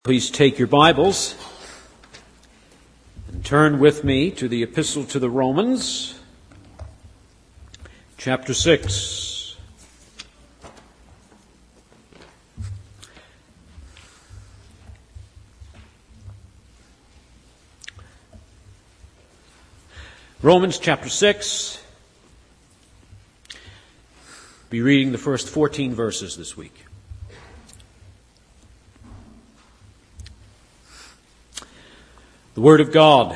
Please take your Bibles and turn with me to the Epistle to the Romans, chapter 6. Romans chapter 6. Be reading the first 14 verses this week. The Word of God.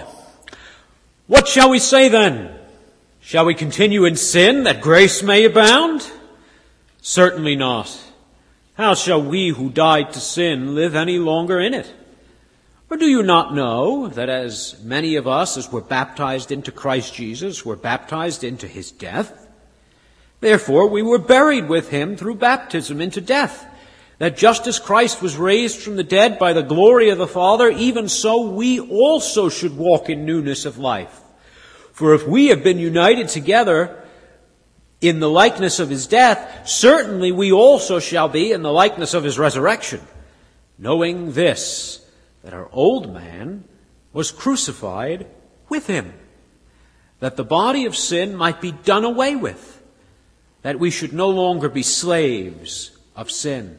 What shall we say then? Shall we continue in sin that grace may abound? Certainly not. How shall we who died to sin live any longer in it? Or do you not know that as many of us as were baptized into Christ Jesus were baptized into his death? Therefore we were buried with him through baptism into death, that just as Christ was raised from the dead by the glory of the Father, even so we also should walk in newness of life. For if we have been united together in the likeness of his death, certainly we also shall be in the likeness of his resurrection, knowing this, that our old man was crucified with him, that the body of sin might be done away with, that we should no longer be slaves of sin.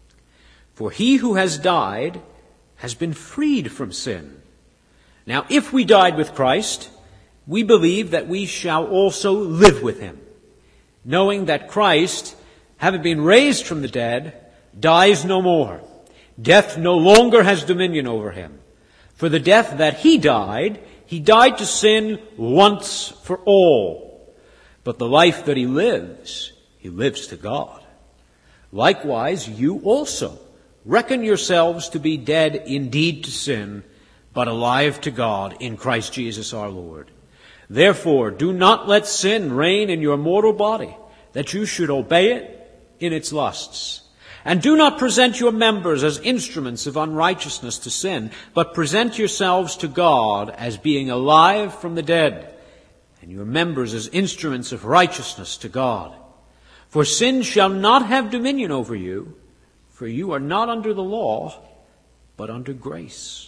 For he who has died has been freed from sin. Now, if we died with Christ, we believe that we shall also live with him, knowing that Christ, having been raised from the dead, dies no more. Death no longer has dominion over him. For the death that he died to sin once for all. But the life that he lives to God. Likewise, you also reckon yourselves to be dead indeed to sin, but alive to God in Christ Jesus our Lord. Therefore, do not let sin reign in your mortal body, that you should obey it in its lusts. And do not present your members as instruments of unrighteousness to sin, but present yourselves to God as being alive from the dead, and your members as instruments of righteousness to God. For sin shall not have dominion over you, for you are not under the law, but under grace.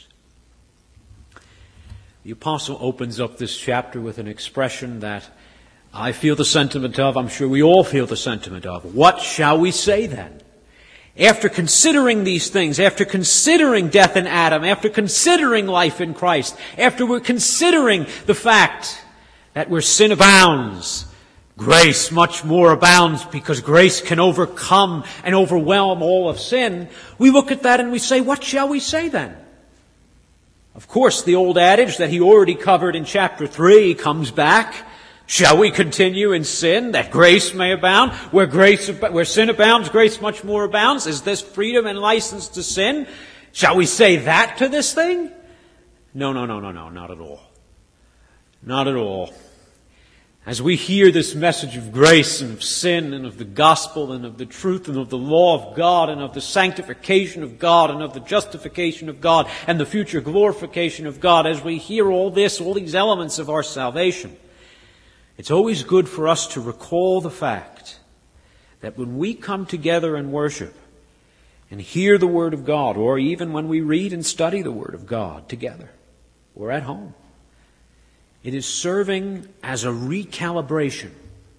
The apostle opens up this chapter with an expression that I feel the sentiment of, I'm sure we all feel the sentiment of. What shall we say then? After considering these things, after considering death in Adam, after considering life in Christ, after we're considering the fact that where sin abounds, grace much more abounds because grace can overcome and overwhelm all of sin. We look at that and we say, what shall we say then? Of course, the old adage that he already covered in chapter 3 comes back. Shall we continue in sin that grace may abound? Where sin abounds, grace much more abounds. Is this freedom and license to sin? Shall we say that to this thing? No, not at all. Not at all. As we hear this message of grace and of sin and of the gospel and of the truth and of the law of God and of the sanctification of God and of the justification of God and the future glorification of God, as we hear all this, all these elements of our salvation, it's always good for us to recall the fact that when we come together and worship and hear the Word of God, or even when we read and study the Word of God together or at home, it is serving as a recalibration.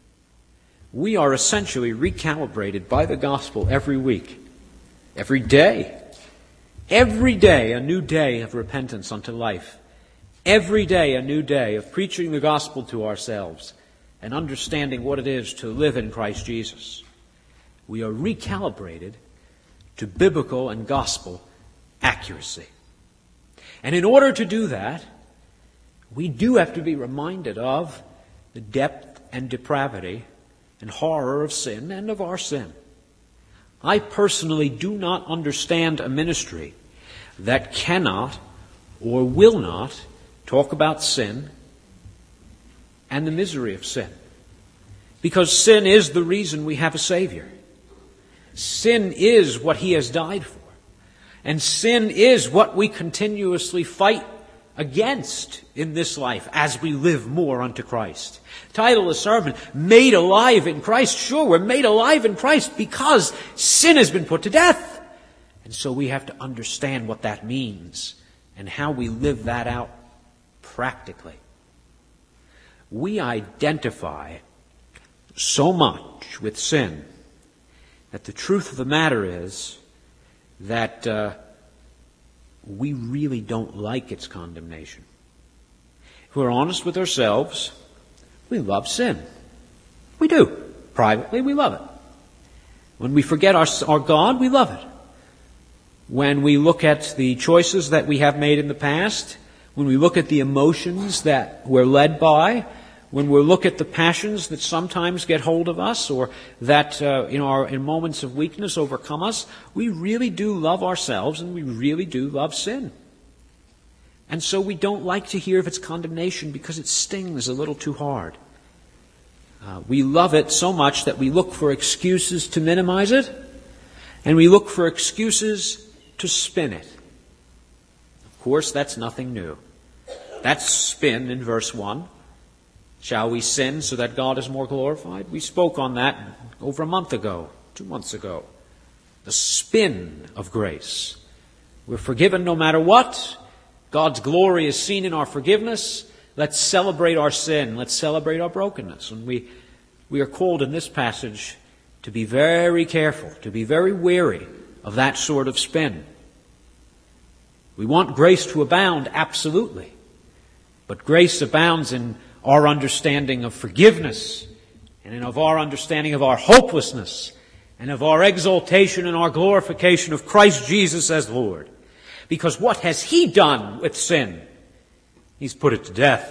We are essentially recalibrated by the gospel every week, every day. Every day a new day of repentance unto life. Every day a new day of preaching the gospel to ourselves and understanding what it is to live in Christ Jesus. We are recalibrated to biblical and gospel accuracy. And in order to do that, we do have to be reminded of the depth and depravity and horror of sin and of our sin. I personally do not understand a ministry that cannot or will not talk about sin and the misery of sin. Because sin is the reason we have a Savior. Sin is what He has died for. And sin is what we continuously fight against in this life as we live more unto Christ. The title of the sermon, Made Alive in Christ. Sure, we're made alive in Christ because sin has been put to death. And so we have to understand what that means and how we live that out practically. We identify so much with sin that the truth of the matter is that we really don't like its condemnation. If we're honest with ourselves, we love sin. We do. Privately, we love it. When we forget our God, we love it. When we look at the choices that we have made in the past, when we look at the emotions that we're led by, when we look at the passions that sometimes get hold of us or that in moments of weakness overcome us, we really do love ourselves and we really do love sin. And so we don't like to hear of its condemnation because it stings a little too hard. We love it so much that we look for excuses to minimize it, and we look for excuses to spin it. Of course, that's nothing new. That's spin in verse 1. Shall we sin so that God is more glorified? We spoke on that over a month ago, 2 months ago. The spin of grace. We're forgiven no matter what. God's glory is seen in our forgiveness. Let's celebrate our sin. Let's celebrate our brokenness. And we are called in this passage to be very careful, to be very wary of that sort of spin. We want grace to abound, absolutely. But grace abounds in our understanding of forgiveness and of our understanding of our hopelessness and of our exaltation and our glorification of Christ Jesus as Lord. Because what has He done with sin? He's put it to death.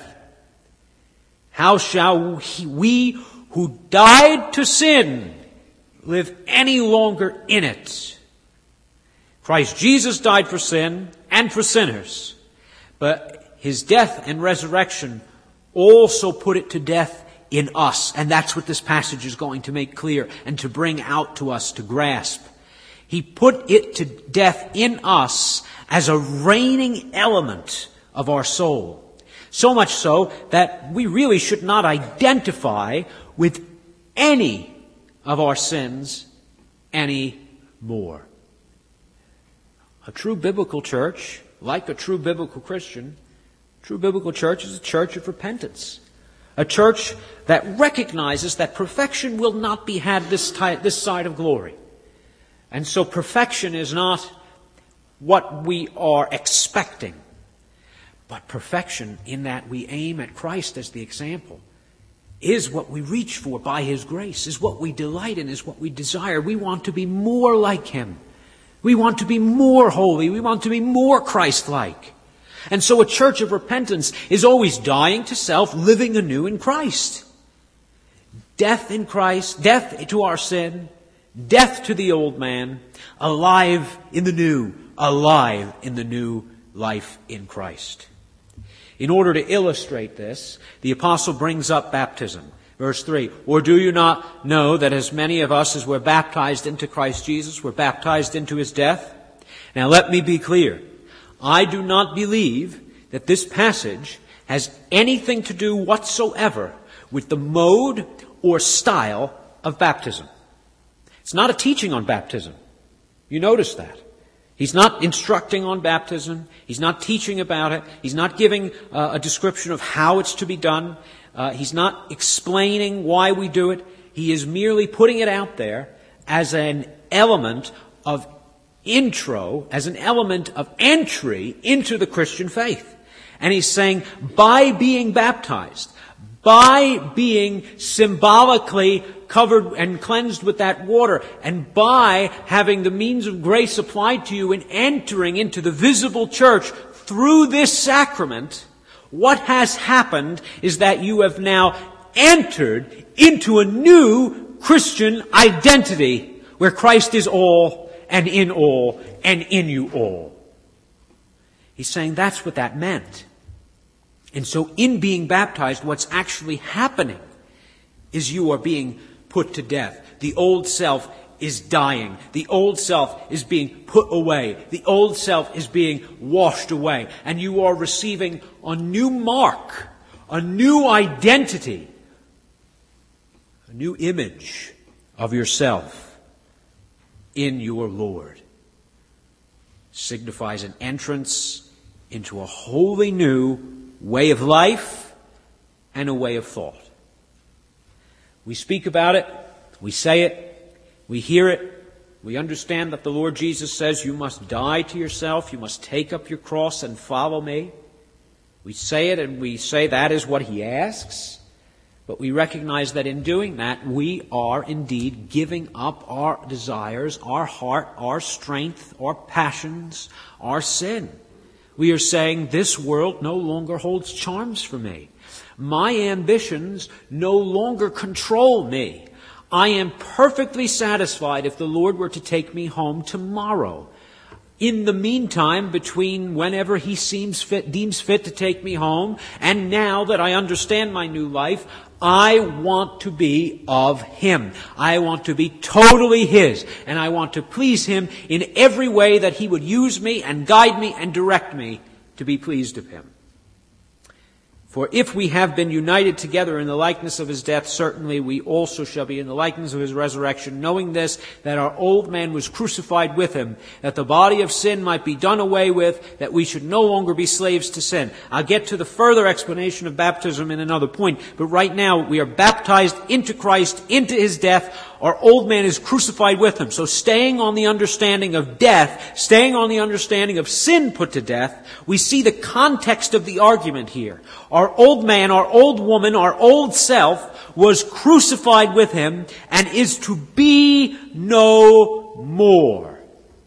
How shall we who died to sin live any longer in it? Christ Jesus died for sin and for sinners, but His death and resurrection also put it to death in us. And that's what this passage is going to make clear and to bring out to us to grasp. He put it to death in us as a reigning element of our soul. So much so that we really should not identify with any of our sins anymore. A true biblical church, like a true biblical Christian, true biblical church is a church of repentance. A church that recognizes that perfection will not be had this side of glory. And so perfection is not what we are expecting, but perfection in that we aim at Christ as the example is what we reach for by His grace, is what we delight in, is what we desire. We want to be more like Him. We want to be more holy. We want to be more Christ-like. And so a church of repentance is always dying to self, living anew in Christ. Death in Christ, death to our sin, death to the old man, alive in the new life in Christ. In order to illustrate this, the apostle brings up baptism. Verse 3, or do you not know that as many of us as were baptized into Christ Jesus were baptized into His death? Now let me be clear. I do not believe that this passage has anything to do whatsoever with the mode or style of baptism. It's not a teaching on baptism. You notice that. He's not instructing on baptism. He's not teaching about it. He's not giving a description of how it's to be done. He's not explaining why we do it. He is merely putting it out there as an element of intro, as an element of entry into the Christian faith. And he's saying, by being baptized, by being symbolically covered and cleansed with that water, and by having the means of grace applied to you and entering into the visible church through this sacrament, what has happened is that you have now entered into a new Christian identity where Christ is all and in you all. He's saying that's what that meant. And so in being baptized, what's actually happening is you are being put to death. The old self is dying. The old self is being put away. The old self is being washed away. And you are receiving a new mark, a new identity, a new image of yourself in your Lord. signifies an entrance into a wholly new way of life and a way of thought. We speak about it, we say it, we hear it, we understand that the Lord Jesus says, you must die to yourself, you must take up your cross and follow me. We say it and we say that is what he asks, but we recognize that in doing that, we are indeed giving up our desires, our heart, our strength, our passions, our sin. We are saying this world no longer holds charms for me. My ambitions no longer control me. I am perfectly satisfied if the Lord were to take me home tomorrow. In the meantime, between whenever he deems fit to take me home, and now that I understand my new life, I want to be of him. I want to be totally his, and I want to please him in every way that he would use me and guide me and direct me to be pleased of him. For if we have been united together in the likeness of his death, certainly we also shall be in the likeness of his resurrection, knowing this, that our old man was crucified with him, that the body of sin might be done away with, that we should no longer be slaves to sin. I'll get to the further explanation of baptism in another point, but right now we are baptized into Christ, into his death. Our old man is crucified with him. So staying on the understanding of death, staying on the understanding of sin put to death, we see the context of the argument here. Our old man, our old woman, our old self was crucified with him and is to be no more.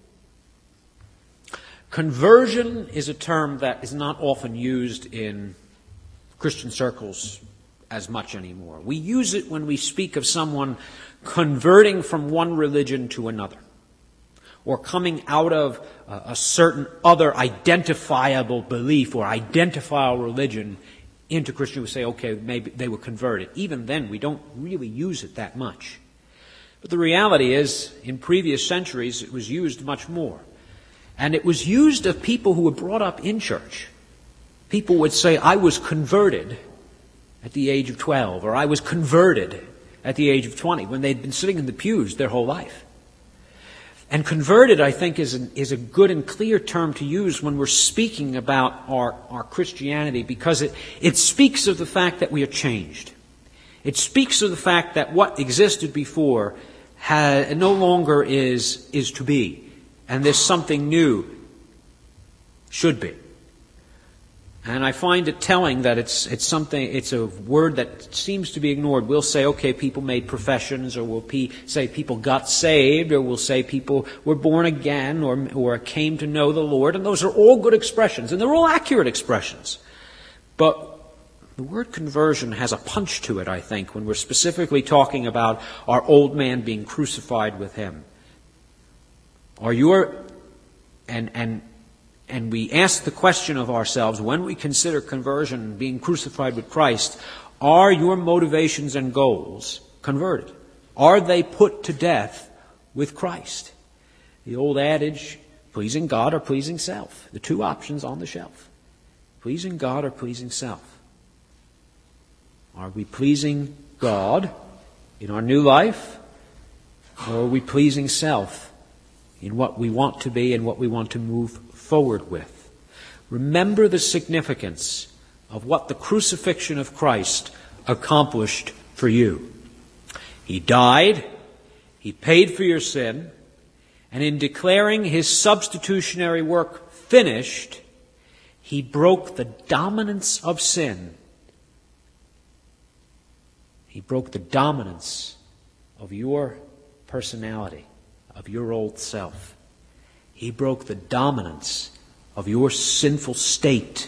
Conversion is a term that is not often used in Christian circles as much anymore. We use it when we speak of someone converting from one religion to another, or coming out of a certain other identifiable belief or identifiable religion into Christianity. We say, okay, maybe they were converted. Even then, we don't really use it that much. But the reality is, in previous centuries, it was used much more. And it was used of people who were brought up in church. People would say, I was converted at the age of 12, or I was converted at the age of 20, when they'd been sitting in the pews their whole life. And converted, I think, is a good and clear term to use when we're speaking about our Christianity, because it speaks of the fact that we are changed. It speaks of the fact that what existed before no longer is to be, and there's something new should be. And I find it telling that it's a word that seems to be ignored. We'll say, okay, people made professions, or we'll say people got saved, or we'll say people were born again, or came to know the Lord, and those are all good expressions, and they're all accurate expressions. But the word conversion has a punch to it, I think, when we're specifically talking about our old man being crucified with him. And we ask the question of ourselves, when we consider conversion, being crucified with Christ, are your motivations and goals converted? Are they put to death with Christ? The old adage, pleasing God or pleasing self. The two options on the shelf. Pleasing God or pleasing self. Are we pleasing God in our new life? Or are we pleasing self in what we want to be and what we want to move forward with? Remember the significance of what the crucifixion of Christ accomplished for you. He died, he paid for your sin, and in declaring his substitutionary work finished, he broke the dominance of sin. He broke the dominance of your personality, of your old self. He broke the dominance of your sinful state.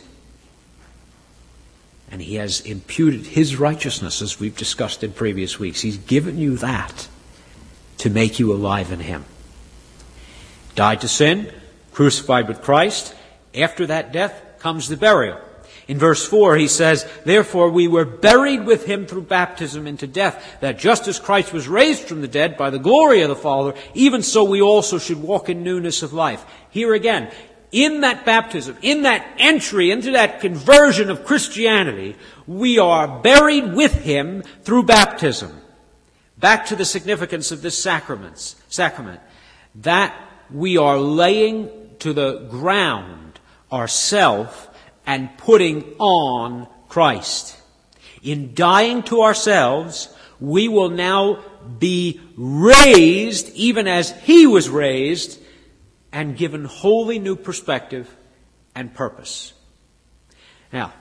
And he has imputed his righteousness, as we've discussed in previous weeks. He's given you that to make you alive in him. Died to sin, crucified with Christ. After that death comes the burial. In verse 4 he says, therefore we were buried with him through baptism into death, that just as Christ was raised from the dead by the glory of the Father, even so we also should walk in newness of life. Here again, in that baptism, in that entry into that conversion of Christianity, we are buried with him through baptism. Back to the significance of this sacrament, that we are laying to the ground ourself and putting on Christ. In dying to ourselves, we will now be raised even as He was raised and given wholly new perspective and purpose. Now,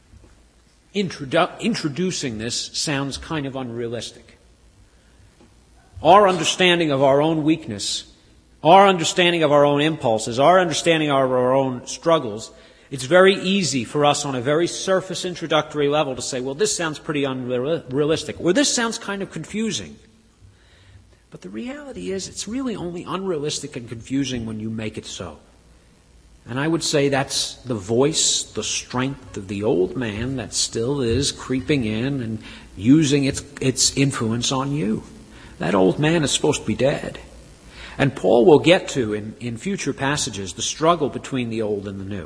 introducing this sounds kind of unrealistic. Our understanding of our own weakness, our understanding of our own impulses, our understanding of our own struggles, it's very easy for us on a very surface introductory level to say, well, this sounds pretty unrealistic, or this sounds kind of confusing. But the reality is, it's really only unrealistic and confusing when you make it so. And I would say that's the voice, the strength of the old man that still is creeping in and using its influence on you. That old man is supposed to be dead. And Paul will get to, in future passages, the struggle between the old and the new.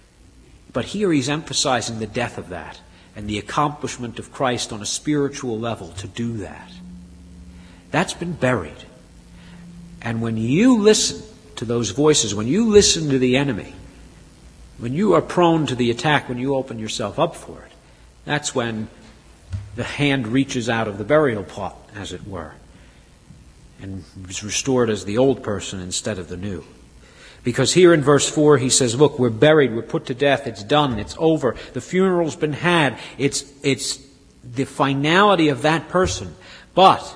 But here he's emphasizing the death of that and the accomplishment of Christ on a spiritual level to do that. That's been buried. And when you listen to those voices, when you listen to the enemy, when you are prone to the attack, when you open yourself up for it, that's when the hand reaches out of the burial plot, as it were, and is restored as the old person instead of the new. Because here in verse 4 he says, look, we're buried, we're put to death, it's done, it's over, the funeral's been had, it's the finality of that person. But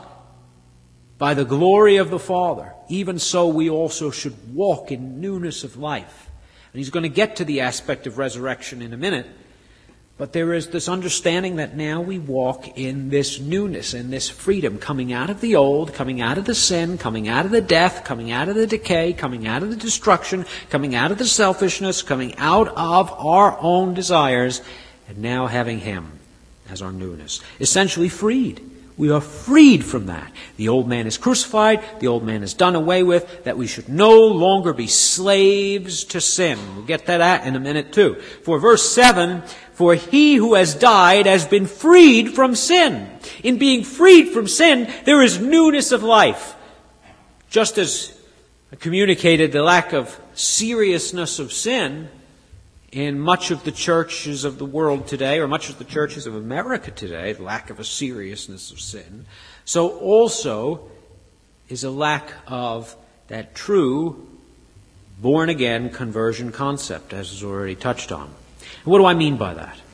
by the glory of the Father, even so we also should walk in newness of life. And he's going to get to the aspect of resurrection in a minute. But there is this understanding that now we walk in this newness, in this freedom, coming out of the old, coming out of the sin, coming out of the death, coming out of the decay, coming out of the destruction, coming out of the selfishness, coming out of our own desires, and now having Him as our newness. Essentially freed. We are freed from that. The old man is crucified, the old man is done away with, that we should no longer be slaves to sin. We'll get to that in a minute too. For verse 7, for he who has died has been freed from sin. In being freed from sin, there is newness of life. Just as I communicated the lack of seriousness of sin in much of the churches of the world today, or much of the churches of America today, the lack of a seriousness of sin, so also is a lack of that true born-again conversion concept, as is already touched on. And what do I mean by that?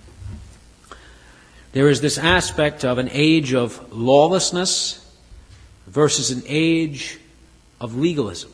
There is this aspect of an age of lawlessness versus an age of legalism.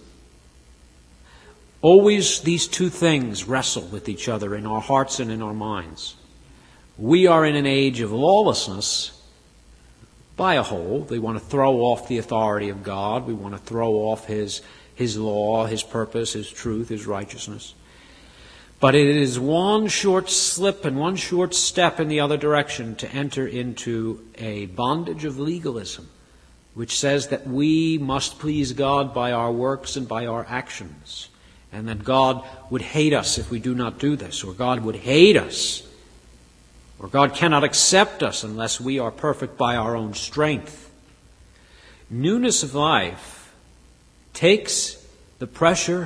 Always these two things wrestle with each other in our hearts and in our minds. We are in an age of lawlessness by a whole. We want to throw off the authority of God. We want to throw off His law, His purpose, His truth, His righteousness. But it is one short slip and one short step in the other direction to enter into a bondage of legalism, which says that we must please God by our works and by our actions. And that God would hate us if we do not do this, or God would hate us, or God cannot accept us unless we are perfect by our own strength. Newness of life takes the pressure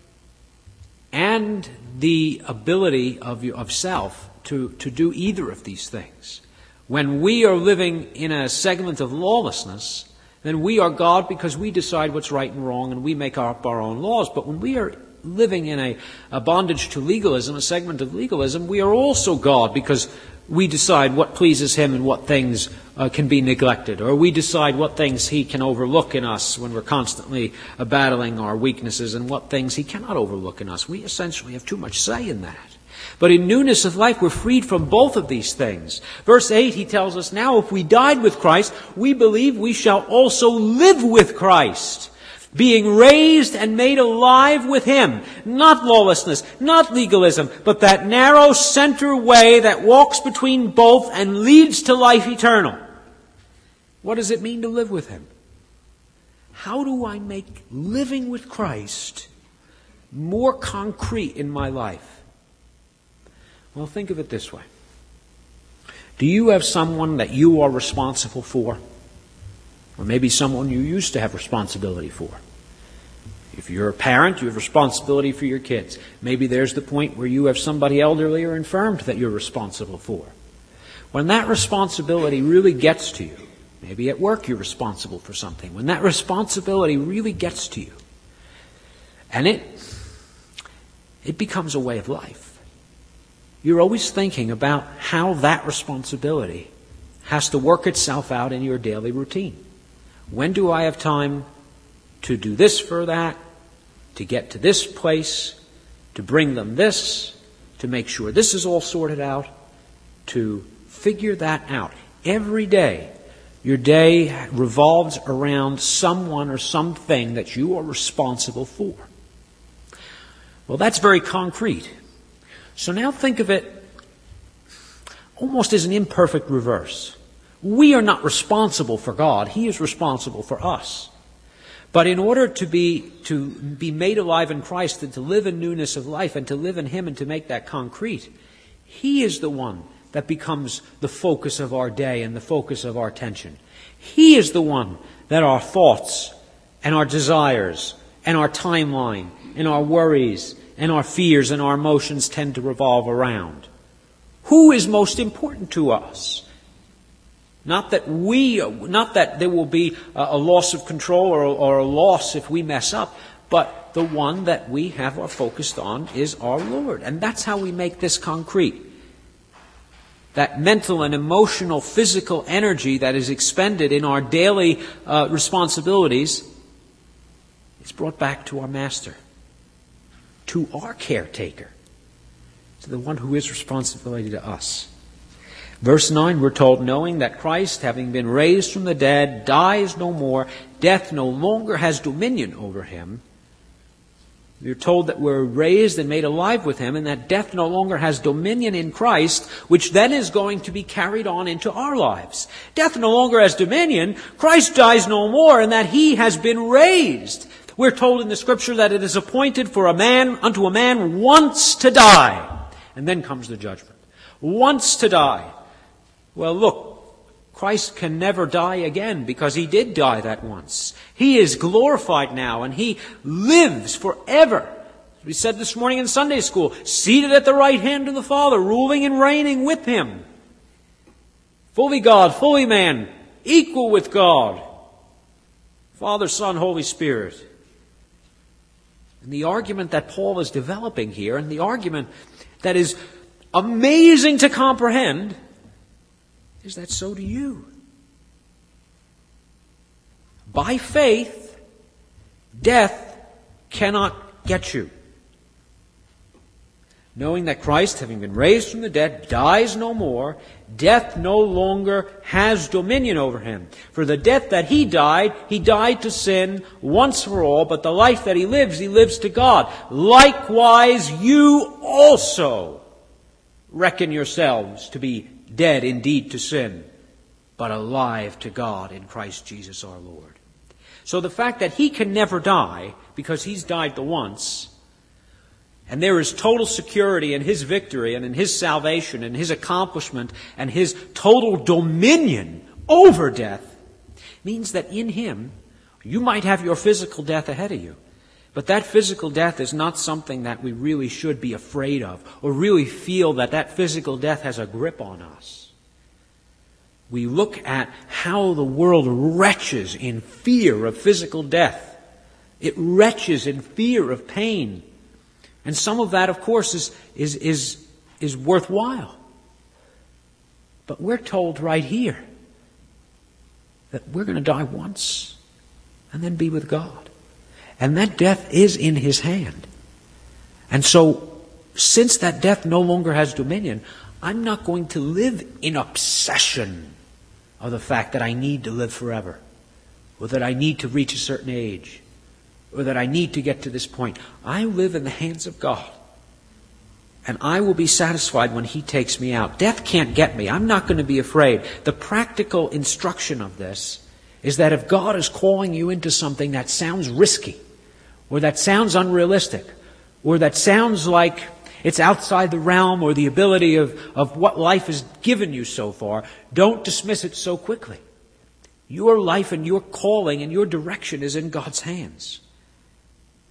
and the ability of self to do either of these things. When we are living in a segment of lawlessness, then we are God because we decide what's right and wrong and we make up our own laws. But when we are living in a bondage to legalism, a segment of legalism, we are also God because we decide what pleases Him and what things can be neglected, or we decide what things He can overlook in us when we're constantly battling our weaknesses and what things He cannot overlook in us. We essentially have too much say in that. But in newness of life, we're freed from both of these things. Verse 8, he tells us, now if we died with Christ, we believe we shall also live with Christ, being raised and made alive with Him. Not lawlessness, not legalism, but that narrow center way that walks between both and leads to life eternal. What does it mean to live with Him? How do I make living with Christ more concrete in my life? Well, think of it this way. Do you have someone that you are responsible for? Or maybe someone you used to have responsibility for? If you're a parent, you have responsibility for your kids. Maybe there's the point where you have somebody elderly or infirmed that you're responsible for. When that responsibility really gets to you, maybe at work you're responsible for something, when that responsibility really gets to you, and it becomes a way of life, you're always thinking about how that responsibility has to work itself out in your daily routine. When do I have time to do this for that, to get to this place, to bring them this, to make sure this is all sorted out, to figure that out. Every day, your day revolves around someone or something that you are responsible for. Well, that's very concrete. So now think of it almost as an imperfect reverse. We are not responsible for God. He is responsible for us. But in order to be made alive in Christ and to live in newness of life and to live in Him and to make that concrete, He is the one that becomes the focus of our day and the focus of our attention. He is the one that our thoughts and our desires and our timeline and our worries and our fears and our emotions tend to revolve around. Who is most important to us? Not that there will be a loss of control or a loss if we mess up, but the one that we have our focused on is our Lord. And that's how we make this concrete. That mental and emotional, physical energy that is expended in our daily responsibilities is brought back to our Master, to our caretaker, to the one who is responsibility to us. Verse 9, we're told, knowing that Christ, having been raised from the dead, dies no more, death no longer has dominion over Him. We're told that we're raised and made alive with Him, and that death no longer has dominion in Christ, which then is going to be carried on into our lives. Death no longer has dominion, Christ dies no more, and that He has been raised. We're told in the Scripture that it is appointed for unto a man once to die. And then comes the judgment. Once to die. Well, look, Christ can never die again because He did die that once. He is glorified now and He lives forever. We said this morning in Sunday school, seated at the right hand of the Father, ruling and reigning with Him. Fully God, fully man, equal with God. Father, Son, Holy Spirit. And the argument that Paul is developing here, and the argument that is amazing to comprehend, is that so do you. By faith, death cannot get you. Knowing that Christ, having been raised from the dead, dies no more, death no longer has dominion over Him. For the death that He died to sin once for all, but the life that He lives to God. Likewise, you also reckon yourselves to be dead indeed to sin, but alive to God in Christ Jesus our Lord. So the fact that He can never die, because He's died the once, and there is total security in His victory and in His salvation and His accomplishment and His total dominion over death, means that in Him, you might have your physical death ahead of you. But that physical death is not something that we really should be afraid of or really feel that physical death has a grip on us. We look at how the world retches in fear of physical death. It retches in fear of pain. And some of that, of course, is worthwhile. But we're told right here that we're going to die once and then be with God. And that death is in His hand. And so, since that death no longer has dominion, I'm not going to live in obsession of the fact that I need to live forever, or that I need to reach a certain age, or that I need to get to this point. I live in the hands of God. And I will be satisfied when He takes me out. Death can't get me. I'm not going to be afraid. The practical instruction of this is that if God is calling you into something that sounds risky, or that sounds unrealistic, or that sounds like it's outside the realm or the ability of what life has given you so far, don't dismiss it so quickly. Your life and your calling and your direction is in God's hands.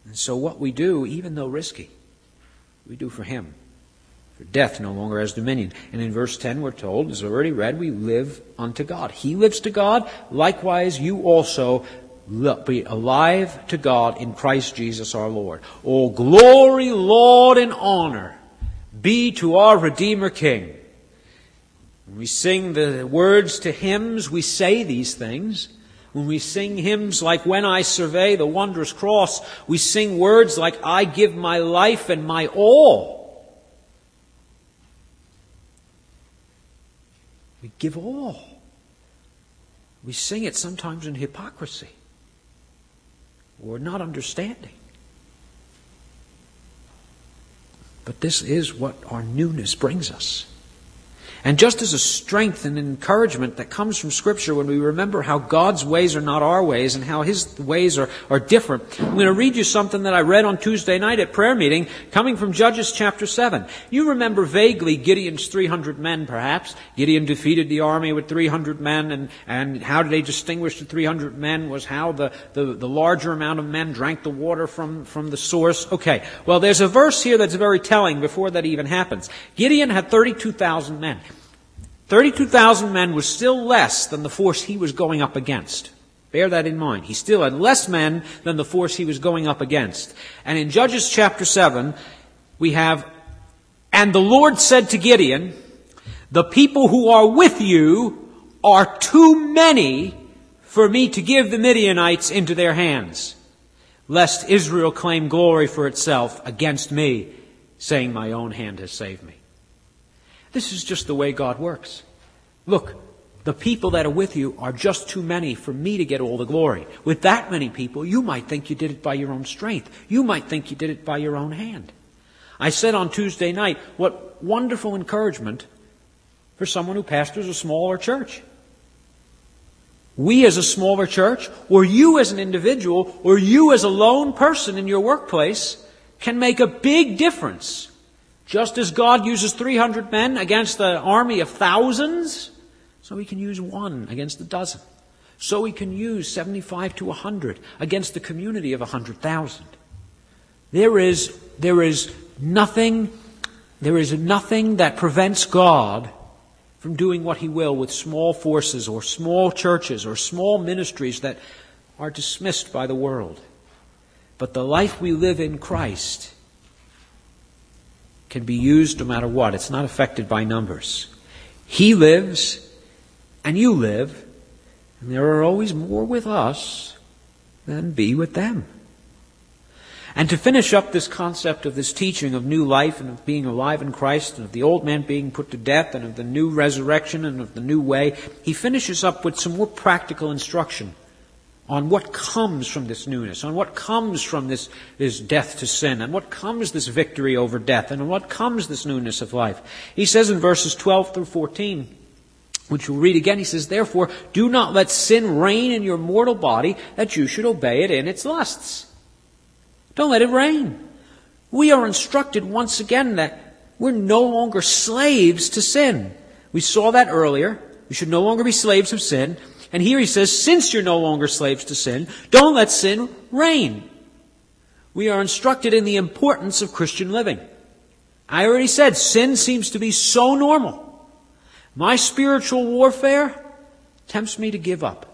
And so what we do, even though risky, we do for Him. For death no longer has dominion. And in verse 10 we're told, as already read, we live unto God. He lives to God. Likewise, you also be alive to God in Christ Jesus our Lord. All glory, laud, and honor be to our Redeemer King. When we sing the words to hymns, we say these things. When we sing hymns like When I Survey the Wondrous Cross, we sing words like I give my life and my all. We give all. We sing it sometimes in hypocrisy or not understanding. But this is what our newness brings us. And just as a strength and encouragement that comes from Scripture when we remember how God's ways are not our ways and how His ways are different, I'm going to read you something that I read on Tuesday night at prayer meeting coming from Judges chapter 7. You remember vaguely Gideon's 300 men, perhaps. Gideon defeated the army with 300 men, and how did they distinguish the 300 men was how the larger amount of men drank the water from the source. Okay, well, there's a verse here that's very telling before that even happens. Gideon had 32,000 men. 32,000 men was still less than the force he was going up against. Bear that in mind. He still had less men than the force he was going up against. And in Judges chapter 7, we have, and the Lord said to Gideon, the people who are with you are too many for me to give the Midianites into their hands, lest Israel claim glory for itself against me, saying my own hand has saved me. This is just the way God works. Look, the people that are with you are just too many for me to get all the glory. With that many people, you might think you did it by your own strength. You might think you did it by your own hand. I said on Tuesday night, what wonderful encouragement for someone who pastors a smaller church. We as a smaller church, or you as an individual, or you as a lone person in your workplace can make a big difference. Just as God uses 300 men against the army of thousands, so He can use one against a dozen. So He can use 75 to 100 against the community of 100,000. There is nothing that prevents God from doing what He will with small forces or small churches or small ministries that are dismissed by the world. But the life we live in Christ can be used no matter what. It's not affected by numbers. He lives and you live, and there are always more with us than be with them. And to finish up this concept of this teaching of new life and of being alive in Christ and of the old man being put to death and of the new resurrection and of the new way, he finishes up with some more practical instruction on what comes from this newness, on what comes from this death to sin, and what comes this victory over death, and on what comes this newness of life. He says in verses 12 through 14, which we'll read again, he says, therefore, do not let sin reign in your mortal body, that you should obey it in its lusts. Don't let it reign. We are instructed once again that we're no longer slaves to sin. We saw that earlier. We should no longer be slaves of sin. And here he says, since you're no longer slaves to sin, don't let sin reign. We are instructed in the importance of Christian living. I already said, sin seems to be so normal. My spiritual warfare tempts me to give up.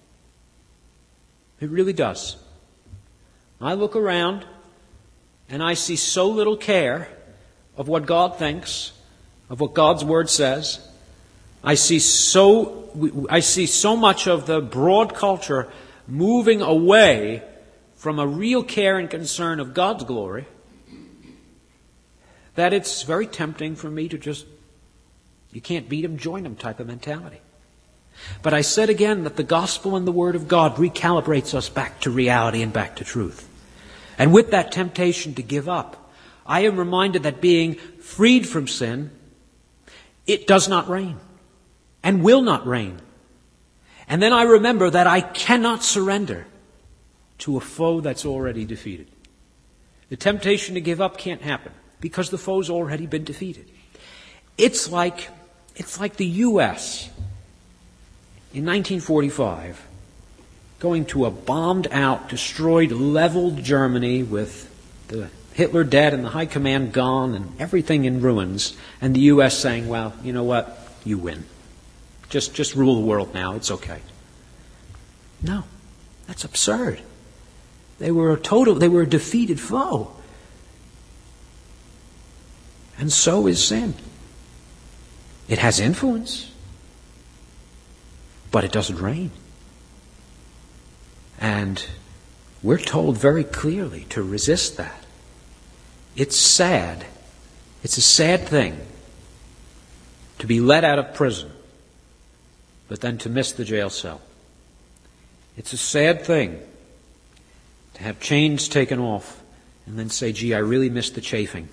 It really does. I look around and I see so little care of what God thinks, of what God's Word says. I see so much of the broad culture moving away from a real care and concern of God's glory that it's very tempting for me to just, you can't beat him, join him type of mentality. But I said again that the gospel and the Word of God recalibrates us back to reality and back to truth. And with that temptation to give up, I am reminded that being freed from sin, it does not reign. And will not reign. And then I remember that I cannot surrender to a foe that's already defeated. The temptation to give up can't happen because the foe's already been defeated. It's like the U.S. in 1945 going to a bombed-out, destroyed, leveled Germany with the Hitler dead and the high command gone and everything in ruins, and the U.S. saying, well, you know what, you win. Just rule the world now, it's okay. No, that's absurd. They were a defeated foe. And so is sin. It has influence, but it doesn't reign. And we're told very clearly to resist that. It's sad. It's a sad thing to be let out of prison, but then to miss the jail cell. It's a sad thing to have chains taken off and then say, gee, I really missed the chafing.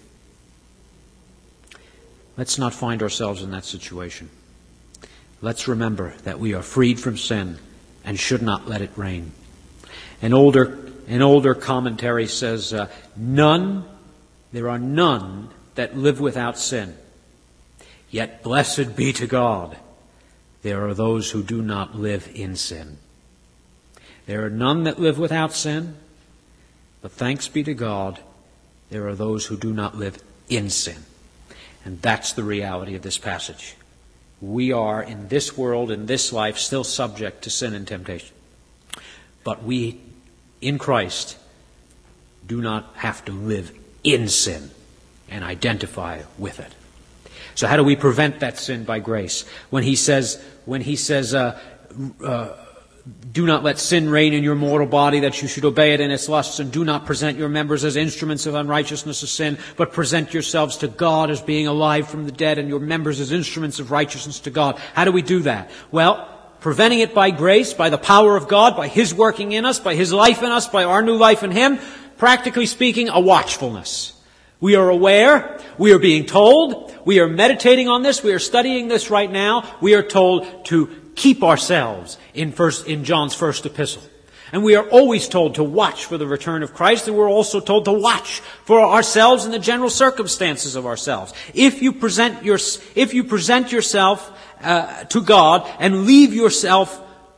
Let's not find ourselves in that situation. Let's remember that we are freed from sin and should not let it reign. An older commentary says, there are none that live without sin. Yet blessed be to God, there are those who do not live in sin. There are none that live without sin, but thanks be to God, there are those who do not live in sin. And that's the reality of this passage. We are, in this world, in this life, still subject to sin and temptation. But we, in Christ, do not have to live in sin and identify with it. So how do we prevent that sin by grace? When he says, do not let sin reign in your mortal body, that you should obey it in its lusts, and do not present your members as instruments of unrighteousness of sin, but present yourselves to God as being alive from the dead, and your members as instruments of righteousness to God. How do we do that? Well, preventing it by grace, by the power of God, by His working in us, by His life in us, by our new life in Him. Practically speaking, a watchfulness. We are aware, we are being told, we are meditating on this, we are studying this right now. We are told to keep ourselves in John's first epistle. And we are always told to watch for the return of Christ, and we're also told to watch for ourselves and the general circumstances of ourselves. If you present yourself to God and leave yourself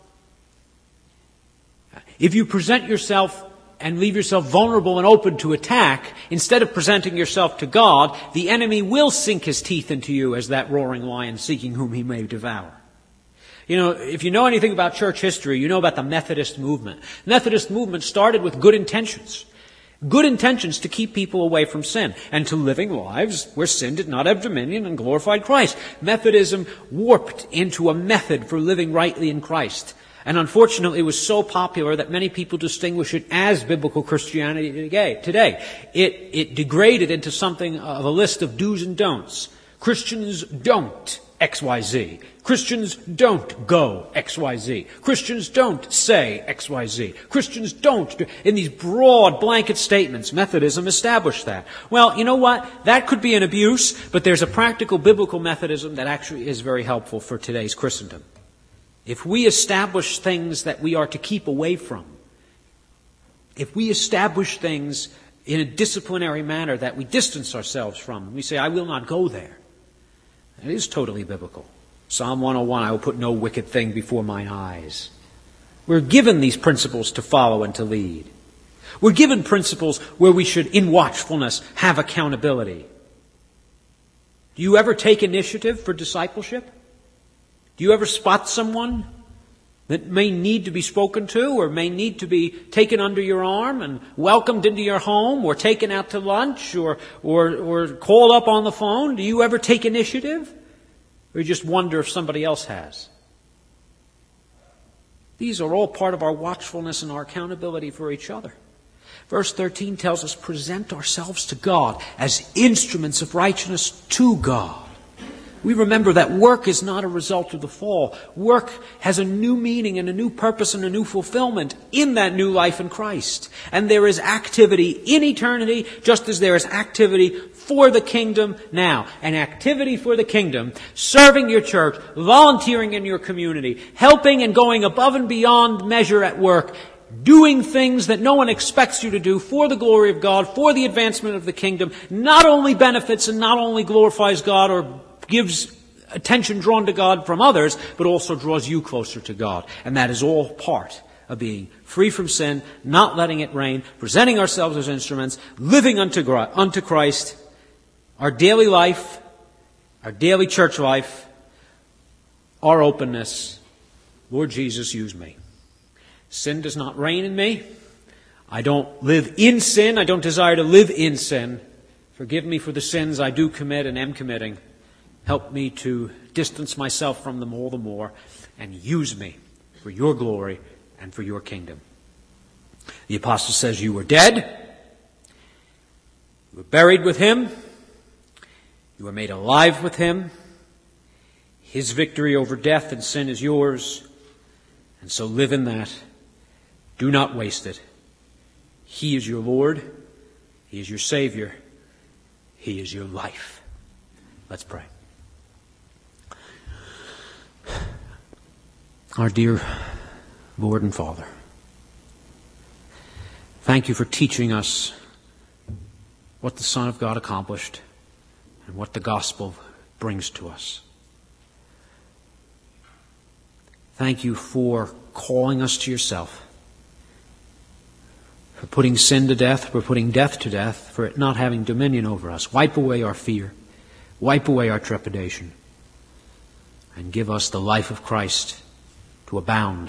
vulnerable and open to attack, instead of presenting yourself to God, the enemy will sink his teeth into you as that roaring lion seeking whom he may devour. You know, if you know anything about church history, you know about the Methodist movement. The Methodist movement started with good intentions. Good intentions to keep people away from sin and to living lives where sin did not have dominion and glorified Christ. Methodism warped into a method for living rightly in Christ. And unfortunately, it was so popular that many people distinguish it as biblical Christianity today. It degraded into something of a list of do's and don'ts. Christians don't XYZ. Christians don't go XYZ. Christians don't say XYZ. Christians don't do, in these broad blanket statements. Methodism established that. Well, you know what? That could be an abuse, but there's a practical biblical Methodism that actually is very helpful for today's Christendom. If we establish things that we are to keep away from, if we establish things in a disciplinary manner that we distance ourselves from, we say, I will not go there. It is totally biblical. Psalm 101, I will put no wicked thing before mine eyes. We're given these principles to follow and to lead. We're given principles where we should, in watchfulness, have accountability. Do you ever take initiative for discipleship? Do you ever spot someone that may need to be spoken to or may need to be taken under your arm and welcomed into your home or taken out to lunch or called up on the phone? Do you ever take initiative? Or you just wonder if somebody else has? These are all part of our watchfulness and our accountability for each other. Verse 13 tells us, present ourselves to God as instruments of righteousness to God. We remember that work is not a result of the fall. Work has a new meaning and a new purpose and a new fulfillment in that new life in Christ. And there is activity in eternity just as there is activity for the kingdom now. An activity for the kingdom, serving your church, volunteering in your community, helping and going above and beyond measure at work, doing things that no one expects you to do for the glory of God, for the advancement of the kingdom, not only benefits and not only glorifies God or gives attention drawn to God from others, but also draws you closer to God. And that is all part of being free from sin, not letting it reign, presenting ourselves as instruments, living unto Christ, our daily life, our daily church life, our openness. Lord Jesus, use me. Sin does not reign in me. I don't live in sin. I don't desire to live in sin. Forgive me for the sins I do commit and am committing. Help me to distance myself from them all the more, and use me for your glory and for your kingdom. The apostle says you were dead. You were buried with him. You were made alive with him. His victory over death and sin is yours. And so live in that. Do not waste it. He is your Lord. He is your Savior. He is your life. Let's pray. Our dear Lord and Father, thank you for teaching us what the Son of God accomplished and what the gospel brings to us. Thank you for calling us to yourself, for putting sin to death, for putting death to death, for it not having dominion over us. Wipe away our fear, wipe away our trepidation, and give us the life of Christ to abound.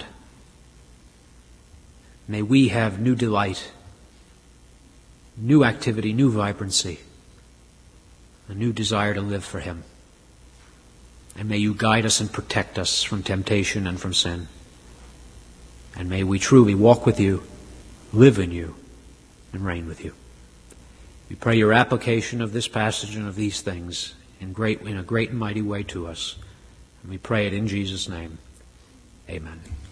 May we have new delight, new activity, new vibrancy, a new desire to live for him. And may you guide us and protect us from temptation and from sin. And may we truly walk with you, live in you, and reign with you. We pray your application of this passage and of these things in a great and mighty way to us. And we pray it in Jesus' name. Amen.